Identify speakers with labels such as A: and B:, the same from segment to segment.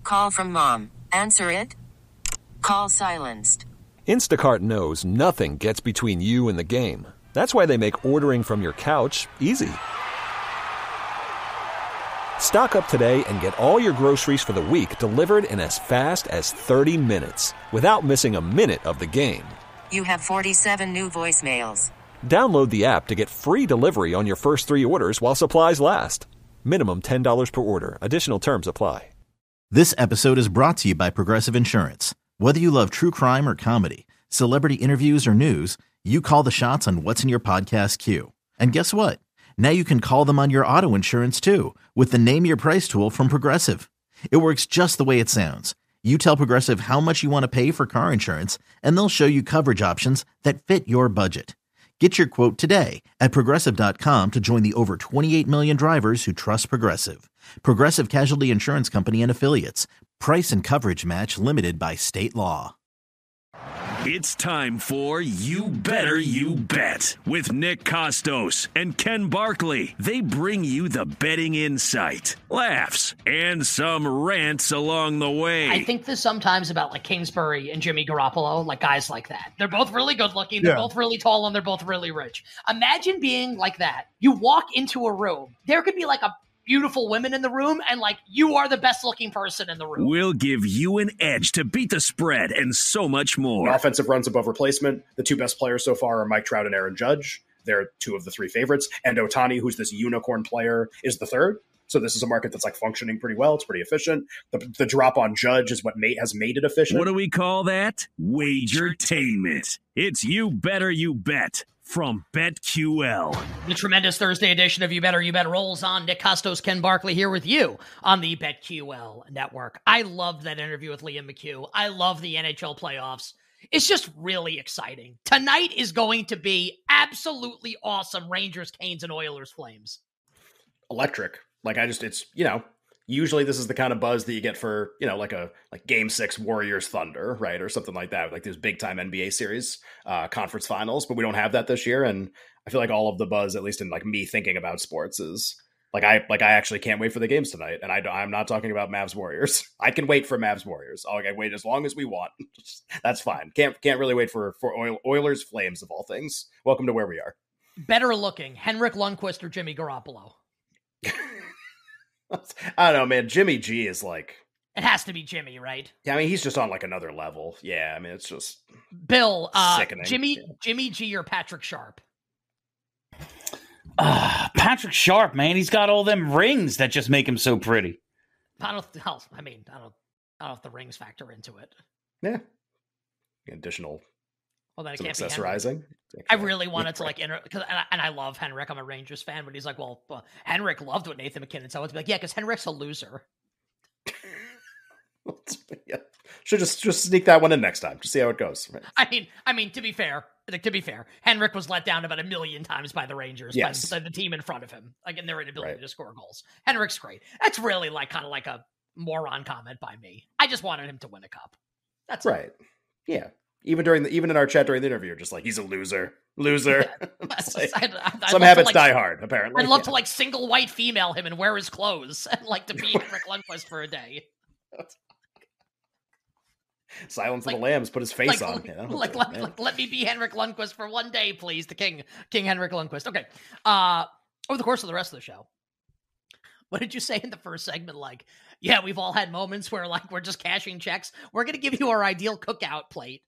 A: Call from mom. Answer it. Call silenced.
B: Instacart knows nothing gets between you and the game. That's why they make ordering from your couch easy. Stock up today and get all your groceries for the week delivered in as fast as 30 minutes without missing a minute of the game.
A: You have 47 new voicemails.
B: Download the app to get free delivery on your first 3 orders while supplies last. Minimum $10 per order. Additional terms apply.
C: This episode is brought to you by Progressive Insurance. Whether you love true crime or comedy, celebrity interviews or news, you call the shots on what's in your podcast queue. And guess what? Now you can call them on your auto insurance too with the Name Your Price tool from Progressive. It works just the way it sounds. You tell Progressive how much you want to pay for car insurance, and they'll show you coverage options that fit your budget. Get your quote today at Progressive.com to join the over 28 million drivers who trust Progressive. Progressive Casualty Insurance Company and Affiliates. Price and coverage match limited by state law.
D: It's time for You Better You Bet with Nick Costos and Ken Barkley. They bring you the betting insight, laughs, and some rants along the way.
E: I think this sometimes about like Kingsbury and Jimmy Garoppolo, like guys like that. They're both really good looking. They're both really tall, and they're both really rich. Imagine being like that. You walk into a room. There could be like a beautiful women in the room, and like you are the best looking person in the room.
D: We'll give you an edge to beat the spread and so much more.
F: Offensive runs above replacement. The 2 best players so far are Mike Trout and Aaron Judge. They're 2 of the 3 favorites. And Ohtani, who's this unicorn player, is the 3rd. So this is a market that's like functioning pretty well. It's pretty efficient. The drop on Judge is what has made it efficient.
D: What do we call that? Wagertainment. It's You Better You Bet from BetQL.
E: The tremendous Thursday edition of You Better You Bet rolls on. Nick Costos, Ken Barkley here with you on the BetQL network. I loved that interview with Liam McHugh. I love the NHL playoffs. It's just really exciting. Tonight is going to be absolutely awesome. Rangers, Canes, and Oilers, Flames.
F: Electric. It's, usually this is the kind of buzz that you get for, like Game 6 Warriors Thunder, right? Or something like that, like these big time NBA series conference finals, but we don't have that this year. And I feel like all of the buzz, at least in like me thinking about sports, is I actually can't wait for the games tonight. And I'm not talking about Mavs Warriors. I can wait for Mavs Warriors. I can wait as long as we want. That's fine. Can't really wait for Oilers Flames of all things. Welcome to where we are.
E: Better looking, Henrik Lundqvist or Jimmy Garoppolo?
F: I don't know, man. Jimmy G is like...
E: It has to be Jimmy, right?
F: Yeah, I mean, he's just on like another level. Yeah, I mean, it's just...
E: Bill,
F: sickening.
E: Jimmy G or Patrick Sharp?
G: Patrick Sharp, man. He's got all them rings that just make him so pretty.
E: I don't know if the rings factor into it.
F: Yeah. Additional...
E: Well, then it can't
F: accessorizing.
E: Be I really wanted to because I love Henrik. I'm a Rangers fan, but he's like, well, Henrik loved what Nathan McKinnon said. I would be like, yeah, because Henrik's a loser.
F: Yeah. Should just sneak that one in next time. Just see how it goes.
E: Right. I mean, to be fair, Henrik was let down about 1 million times by the Rangers, by the team in front of him, like in their inability to score goals. Henrik's great. That's really kind of like a moron comment by me. I just wanted him to win a cup. That's
F: right. It. Yeah. Even in our chat during the interview, you're just like, he's a loser. Some habits die hard, apparently.
E: I'd love to single white female him and wear his clothes and to be Henrik Lundqvist for a day.
F: Silence of the Lambs, put his face on.
E: Let me be Henrik Lundqvist for one day, please. The King Henrik Lundqvist. Okay. Over the course of the rest of the show, what did you say in the first segment? Yeah, we've all had moments where we're just cashing checks. We're going to give you our ideal cookout plate.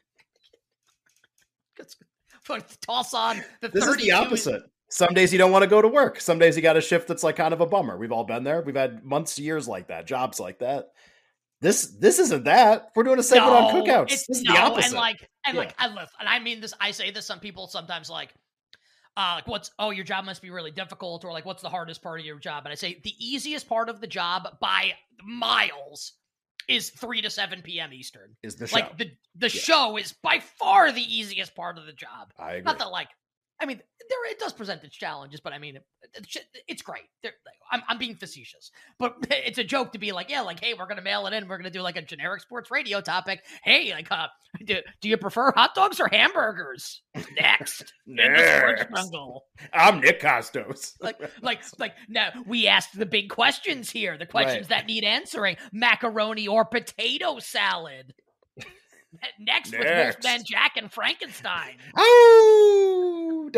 E: Toss on the 32.
F: This is the opposite. Some days you don't want to go to work. Some days you got a shift that's kind of a bummer. We've all been there. We've had months, years like that, jobs like that. This isn't that. We're doing a segment on cookouts. This is the opposite.
E: I mean this. I say this. Some people sometimes your job must be really difficult, or what's the hardest part of your job? And I say the easiest part of the job by miles is 3 to 7 p.m. Eastern.
F: Is the show.
E: The show is by far the easiest part of the job.
F: I agree.
E: Not that I mean, it does present its challenges, but I mean, it's great. I'm being facetious, but it's a joke to be like, yeah, like, hey, we're gonna mail it in. We're gonna do like a generic sports radio topic. Hey, like, do you prefer hot dogs or hamburgers? Next, in the sports jungle.
F: I'm Nick Costos.
E: like. Now we asked the big questions here. The questions that need answering: macaroni or potato salad. Next with Wolfman Jack and Frankenstein.
F: Oh!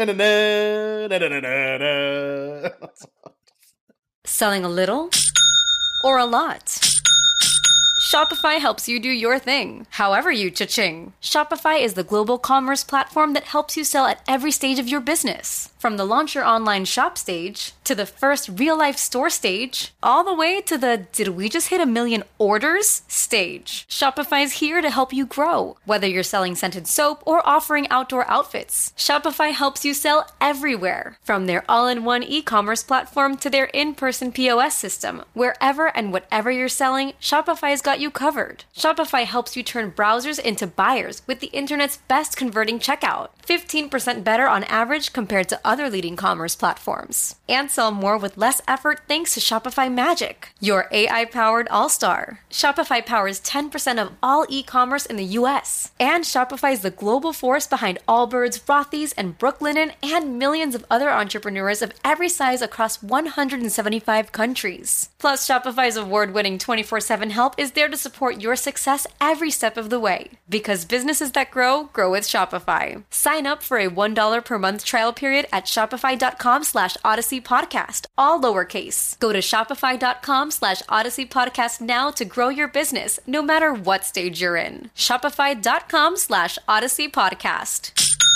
F: Da-da-da,
H: Selling a little or a lot? Shopify helps you do your thing, however you cha-ching. Shopify is the global commerce platform that helps you sell at every stage of your business. From the launch your online shop stage, to the first real-life store stage, all the way to the did we just hit 1 million orders stage. Shopify's here to help you grow. Whether you're selling scented soap or offering outdoor outfits, Shopify helps you sell everywhere. From their all-in-one e-commerce platform to their in-person POS system. Wherever and whatever you're selling, Shopify's got you covered. Shopify helps you turn browsers into buyers with the internet's best converting checkout. 15% better on average compared to other leading commerce platforms. And sell more with less effort thanks to Shopify Magic, your AI-powered all-star. Shopify powers 10% of all e-commerce in the US. And Shopify is the global force behind Allbirds, Rothy's, and Brooklinen, and millions of other entrepreneurs of every size across 175 countries. Plus, Shopify's award-winning 24/7 help is there to support your success every step of the way. Because businesses that grow with Shopify. Sign up for a $1 per month trial period at shopify.com/Odyssey Podcast, all lowercase. Go to shopify.com/Odyssey Podcast now to grow your business, no matter what stage you're in. Shopify.com/Odyssey Podcast.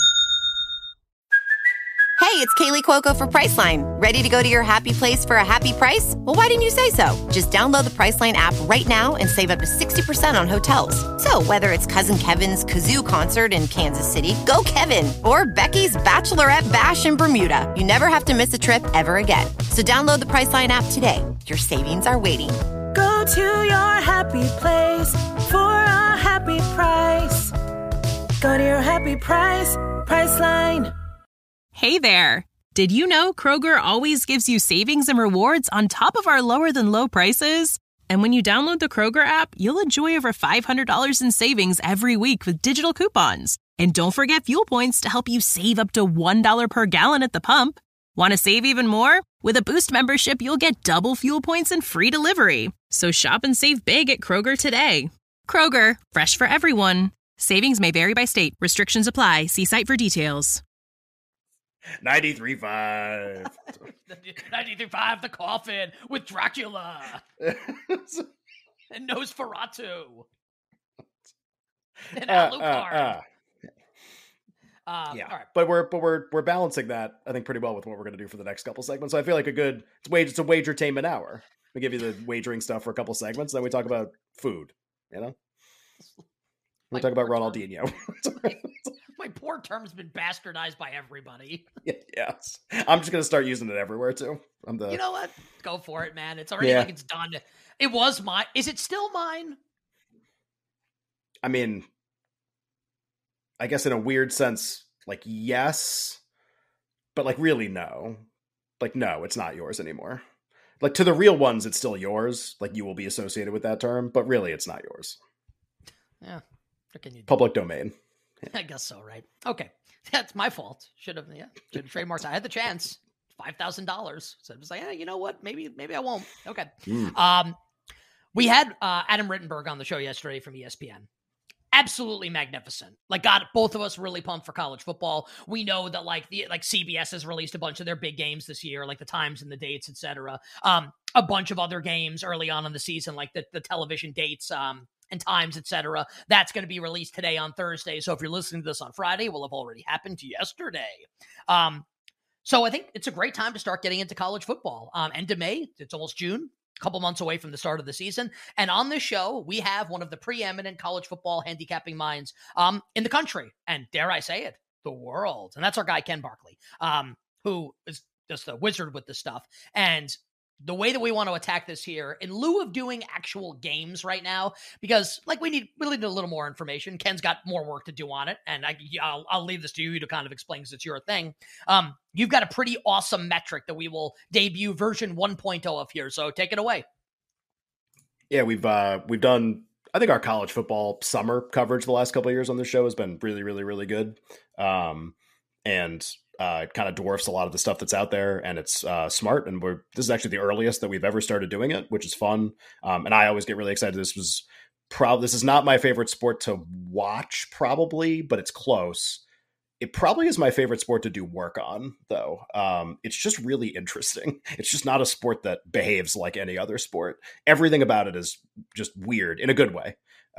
I: Hey, it's Kaylee Cuoco for Priceline. Ready to go to your happy place for a happy price? Well, why didn't you say so? Just download the Priceline app right now and save up to 60% on hotels. So whether it's Cousin Kevin's Kazoo Concert in Kansas City, go Kevin, or Becky's Bachelorette Bash in Bermuda, you never have to miss a trip ever again. So download the Priceline app today. Your savings are waiting.
J: Go to your happy place for a happy price. Go to your happy price, Priceline.
K: Hey there! Did you know Kroger always gives you savings and rewards on top of our lower-than-low prices? And when you download the Kroger app, you'll enjoy over $500 in savings every week with digital coupons. And don't forget fuel points to help you save up to $1 per gallon at the pump. Want to save even more? With a Boost membership, you'll get double fuel points and free delivery. So shop and save big at Kroger today. Kroger, fresh for everyone. Savings may vary by state. Restrictions apply. See site for details.
F: 93.5.
E: 93.5, The Coffin with Dracula and Nosferatu and Alucard.
F: Yeah,
E: all right.
F: but we're balancing that, I think, pretty well with what we're going to do for the next couple segments. So I feel like it's a wagertainment hour. We give you the wagering stuff for a couple segments, then we talk about food. You know, we talk about Ronaldinho.
E: My poor term's been bastardized by everybody.
F: Yes. I'm just going to start using it everywhere, too.
E: You know what? Go for it, man. It's already like it's done. It was mine. Is it still mine?
F: I mean, I guess in a weird sense, like, yes. But, like, really, no. Like, no, it's not yours anymore. Like, to the real ones, it's still yours. Like, you will be associated with that term. But really, it's not yours.
E: Yeah. What can you do?
F: Public domain.
E: I guess so, right? Okay. That's my fault. Should have trademarked. I had the chance. $5,000. So I was like, you know what? Maybe I won't. Okay. We had Adam Rittenberg on the show yesterday from ESPN. Absolutely magnificent. Like, got both of us really pumped for college football. We know that like CBS has released a bunch of their big games this year, like the times and the dates, etc. A bunch of other games early on in the season, like the television dates, and times, etc. That's going to be released today on Thursday. So if you're listening to this on Friday, it will have already happened yesterday. So I think it's a great time to start getting into college football. End of May, it's almost June, a couple months away from the start of the season. And on this show, we have one of the preeminent college football handicapping minds in the country, and dare I say it, the world. And that's our guy, Ken Barkley, who is just a wizard with this stuff. And the way that we want to attack this here, in lieu of doing actual games right now, because like we need a little more information. Ken's got more work to do on it, and I'll leave this to you to kind of explain because it's your thing. You've got a pretty awesome metric that we will debut version 1.0 of here, so take it away.
F: Yeah, we've done, I think our college football summer coverage the last couple of years on the show has been really, really, really good. It kind of dwarfs a lot of the stuff that's out there, and it's smart. And this is actually the earliest that we've ever started doing it, which is fun. And I always get really excited. This is not my favorite sport to watch, probably, but it's close. It probably is my favorite sport to do work on, though. It's just really interesting. It's just not a sport that behaves like any other sport. Everything about it is just weird in a good way.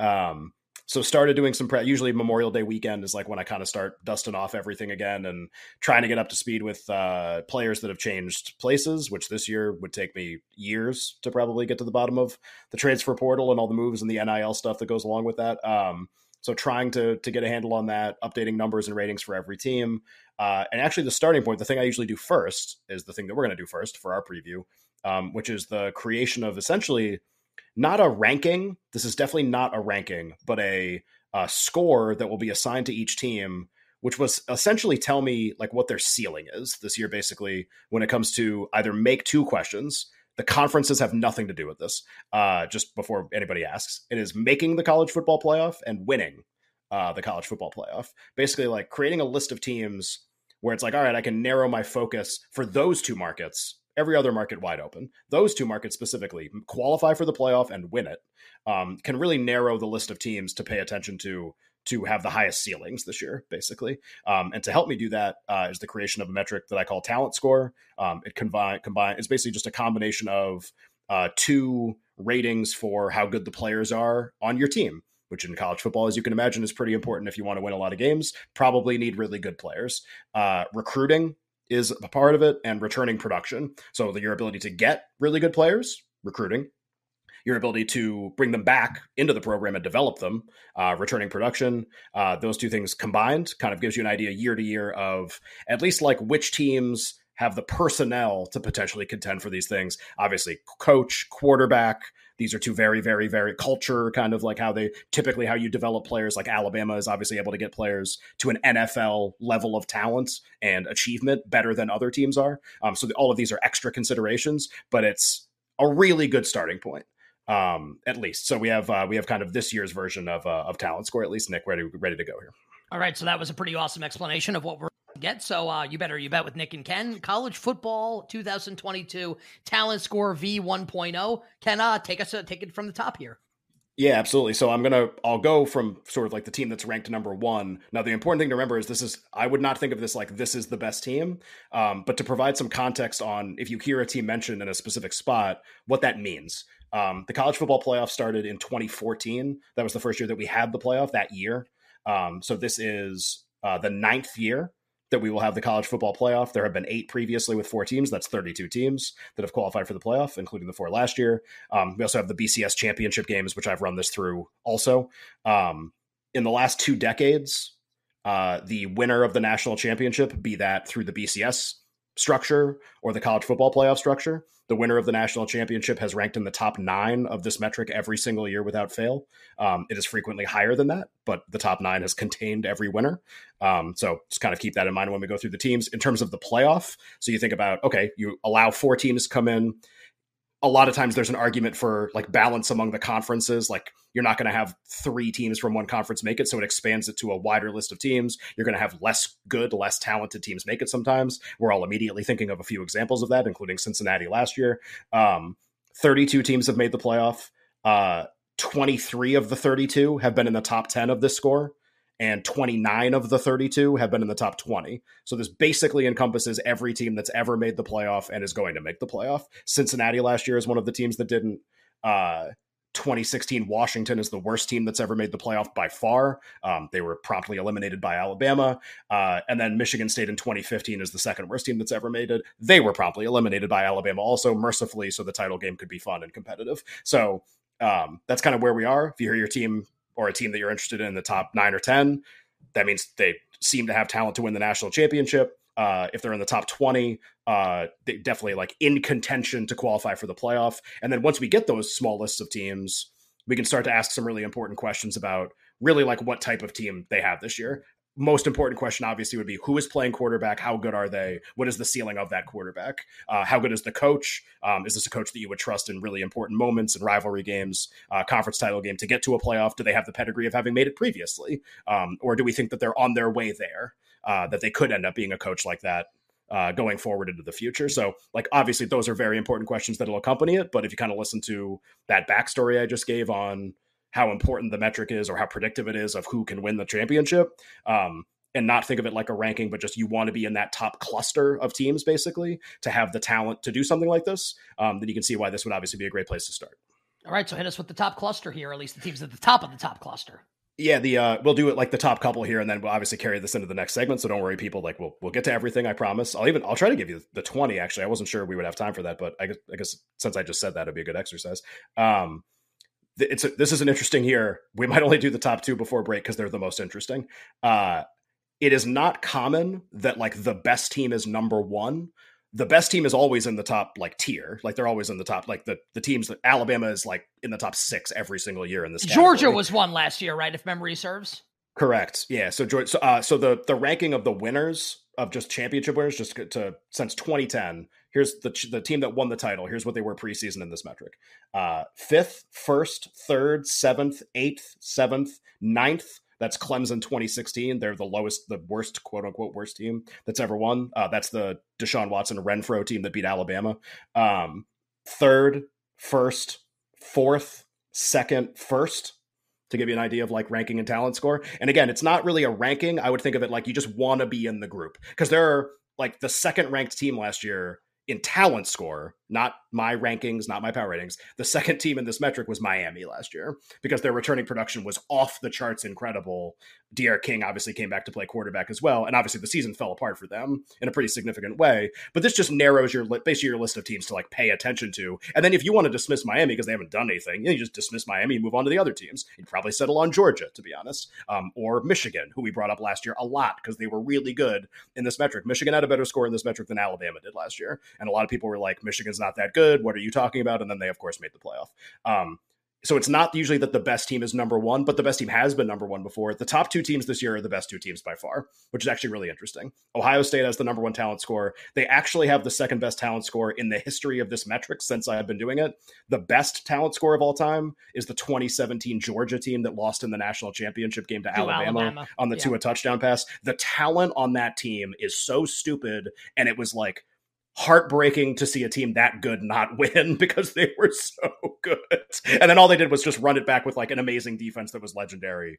F: So started doing some usually Memorial Day weekend is like when I kind of start dusting off everything again and trying to get up to speed with players that have changed places, which this year would take me years to probably get to the bottom of the transfer portal and all the moves and the NIL stuff that goes along with that. So trying to get a handle on that, updating numbers and ratings for every team. And actually the starting point, the thing I usually do first is the thing that we're going to do first for our preview, which is the creation of essentially not a ranking. This is definitely not a ranking, but a score that will be assigned to each team, which was essentially tell me like what their ceiling is this year, basically, when it comes to either make two questions. The conferences have nothing to do with this. Just before anybody asks, it is making the college football playoff and winning the college football playoff. Basically like creating a list of teams where it's like, all right, I can narrow my focus for those two markets. Every other market wide open. Those two markets specifically qualify for the playoff and win it. Can really narrow the list of teams to pay attention to have the highest ceilings this year, basically. And to help me do that is the creation of a metric that I call talent score. It's basically just a combination of two ratings for how good the players are on your team, which in college football, as you can imagine, is pretty important if you want to win a lot of games. Probably need really good players. Recruiting is a part of it, and returning production. So your ability to get really good players, recruiting, your ability to bring them back into the program and develop them, returning production. Those two things combined kind of gives you an idea year to year of at least like which teams have the personnel to potentially contend for these things. Obviously, coach, quarterback, these are two very, very, very culture, kind of like how you develop players. Like Alabama is obviously able to get players to an NFL level of talent and achievement better than other teams are. So all of these are extra considerations, but it's a really good starting point, at least. So we have kind of this year's version of talent score, at least. Nick, ready to go here.
E: All right. So that was a pretty awesome explanation of what we're get. So you better you bet with Nick and Ken. College football 2022 talent score V1.0. Ken, take it from the top here.
F: Yeah, absolutely. So I'll go from sort of like the team that's ranked number one. Now, the important thing to remember is I would not think of this like this is the best team, but to provide some context on if you hear a team mentioned in a specific spot, what that means. The college football playoff started in 2014. That was the first year that we had the playoff that year. So this is the 9th year that we will have the college football playoff. There have been 8 previously with 4 teams. That's 32 teams that have qualified for the playoff, including the 4 last year. We also have the BCS championship games, which I've run this through also. In the last 2 decades, the winner of the national championship, be that through the BCS structure or the college football playoff structure, the winner of the national championship has ranked in the top 9 of this metric every single year without fail. It is frequently higher than that, but the top 9 has contained every winner. So just kind of keep that in mind when we go through the teams. In terms of the playoff, so you think about, okay, you allow 4 teams to come in. A lot of times there's an argument for like balance among the conferences. Like you're not going to have 3 teams from one conference make it. So it expands it to a wider list of teams. You're going to have less talented teams make it sometimes. We're all immediately thinking of a few examples of that, including Cincinnati last year. 32 teams have made the playoff. 23 of the 32 have been in the top 10 of this score. And 29 of the 32 have been in the top 20. So this basically encompasses every team that's ever made the playoff and is going to make the playoff. Cincinnati last year is one of the teams that didn't. 2016 Washington is the worst team that's ever made the playoff by far. They were promptly eliminated by Alabama. And then Michigan State in 2015 is the second worst team that's ever made it. They were promptly eliminated by Alabama also, mercifully, so the title game could be fun and competitive. So that's kind of where we are. If you hear your team or a team that you're interested in the top 9 or 10, that means they seem to have talent to win the national championship. If they're in the top 20, they definitely like in contention to qualify for the playoff. And then once we get those small lists of teams, we can start to ask some really important questions about really like what type of team they have this year. Most important question obviously would be who is playing quarterback? How good are they? What is the ceiling of that quarterback? How good is the coach? Is this a coach that you would trust in really important moments and rivalry games, conference title game to get to a playoff? Do they have the pedigree of having made it previously? Or do we think that they're on their way there, that they could end up being a coach like that going forward into the future? So like, obviously those are very important questions that'll accompany it. But if you kind of listen to that backstory I just gave on how important the metric is or how predictive it is of who can win the championship, and not think of it like a ranking, but just you want to be in that top cluster of teams, basically, to have the talent to do something like this, then you can see why this would obviously be a great place to start.
E: All right, so hit us with the top cluster here, or at least the teams at the top of the top cluster.
F: Yeah, we'll do it like the top couple here, and then we'll obviously carry this into the next segment. So don't worry, people. Like we'll get to everything, I promise. I'll try to give you the 20. Actually, I wasn't sure we would have time for that, but I guess since I just said that, it'd be a good exercise. This is an interesting year. We might only do the top 2 before break because they're the most interesting. It is not common that like the best team is number 1. The best team is always in the top like tier. Like they're always in the top, like the teams that Alabama is like in the top 6 every single year in this category.
E: Georgia was one last year, right? If memory serves.
F: Correct. Yeah. So the ranking of the winners of just championship winners, just to since 2010, here's the team that won the title. Here's what they were preseason in this metric: 5th, 1st, 3rd, 7th, 8th, 7th, 9th. That's Clemson 2016. They're the worst, quote unquote, worst team that's ever won. That's the Deshaun Watson Renfro team that beat Alabama. 3rd, 1st, 4th, 2nd, 1st, to give you an idea of like ranking and talent score. And again, it's not really a ranking. I would think of it like you just want to be in the group, because there are like the 2nd ranked team last year in talent score, not my rankings, not my power ratings. The 2nd team in this metric was Miami last year, because their returning production was off the charts incredible. D'Eriq King obviously came back to play quarterback as well. And obviously the season fell apart for them in a pretty significant way. But this just narrows basically your list of teams to like pay attention to. And then if you want to dismiss Miami because they haven't done anything, you just dismiss Miami and move on to the other teams. You'd probably settle on Georgia, to be honest, or Michigan, who we brought up last year a lot because they were really good in this metric. Michigan had a better score in this metric than Alabama did last year. And a lot of people were like, Michigan's not that good. What are you talking about? And then they, of course, made the playoff. So it's not usually that the best team is number 1, but the best team has been number 1 before. The top 2 teams this year are the best 2 teams by far, which is actually really interesting. Ohio State has the number 1 talent score. They actually have the 2nd best talent score in the history of this metric since I've been doing it. The best talent score of all time is the 2017 Georgia team that lost in the national championship game to Alabama on the Tua touchdown pass. The talent on that team is so stupid, and it was like heartbreaking to see a team that good not win because they were so good. And then all they did was just run it back with like an amazing defense that was legendary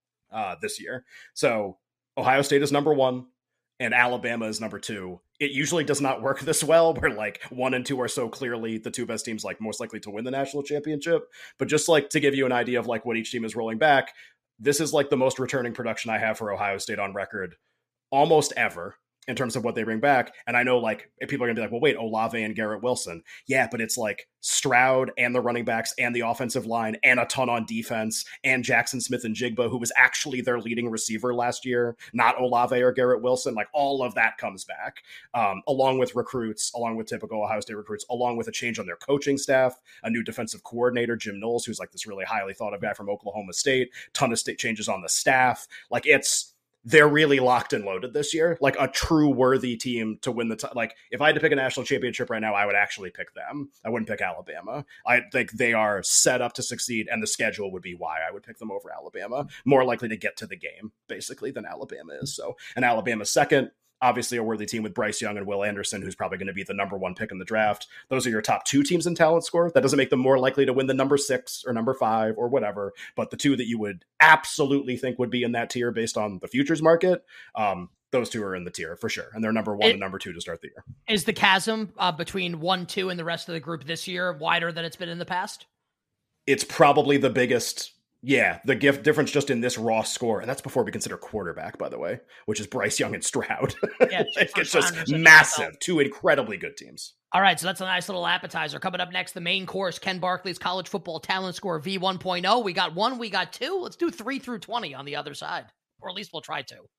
F: this year. So Ohio State is number 1 and Alabama is number 2. It usually does not work this well, where like 1 and 2 are so clearly the 2 best teams, like most likely to win the national championship. But just like to give you an idea of like what each team is rolling back, this is like the most returning production I have for Ohio State on record almost ever, in terms of what they bring back. And I know like people are gonna be like, well, wait, Olave and Garrett Wilson. Yeah, but it's like Stroud and the running backs and the offensive line and a ton on defense and Jackson Smith and Jigba, who was actually their leading receiver last year, not Olave or Garrett Wilson. Like all of that comes back, along with recruits, along with typical Ohio State recruits, along with a change on their coaching staff, a new defensive coordinator, Jim Knowles, who's like this really highly thought of guy from Oklahoma State, ton of state changes on the staff. Like they're really locked and loaded this year, like a true worthy team to win the like if I had to pick a national championship right now, I would actually pick them. I wouldn't pick Alabama. I think they are set up to succeed, and the schedule would be why I would pick them over Alabama. More likely to get to the game, basically, than Alabama is. So, and Alabama's 2nd. Obviously a worthy team with Bryce Young and Will Anderson, who's probably going to be the number 1 pick in the draft. Those are your top 2 teams in talent score. That doesn't make them more likely to win the number 6 or number 5 or whatever, but the 2 that you would absolutely think would be in that tier based on the futures market, those 2 are in the tier for sure. And they're number 1 and number 2 to start the year. Is
E: the chasm between 1, 2 and the rest of the group this year wider than it's been in the past?
F: It's probably the biggest. Yeah, the difference just in this raw score, and that's before we consider quarterback, by the way, which is Bryce Young and Stroud.
E: Yeah,
F: it's just massive. 2 incredibly good teams.
E: All right, so that's a nice little appetizer. Coming up next, the main course, Ken Barkley's college football talent score V1.0. We got 1, we got 2. Let's do 3 through 20 on the other side, or at least we'll try to.